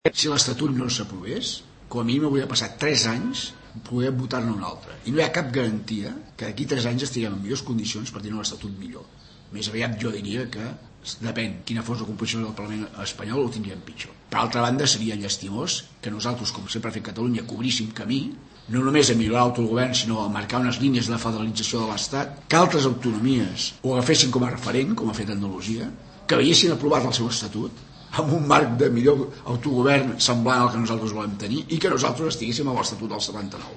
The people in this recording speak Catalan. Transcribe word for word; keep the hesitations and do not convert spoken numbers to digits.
Si l'Estatut no s'aprovés, com a mínim hauria passat tres anys poder votar-ne un altre. I no hi ha cap garantia que d'aquí tres anys estiguem en millors condicions per tenir un Estatut millor. Més aviat jo diria que depèn quina fos la composició del Parlament espanyol, ho tindríem pitjor. Per altra banda, seria llastimós que nosaltres, com sempre ha fet Catalunya, cobríssim camí, no només a millorar l'autogovern, sinó a marcar unes línies de federalització de l'Estat, que altres autonomies ho agafessin com a referent, com ha fet Andalusia, que veiessin aprovat el seu Estatut, amb un marc de millor autogovern semblant al que nosaltres volem tenir i que nosaltres estiguéssim a l'Estatut del setanta-nou.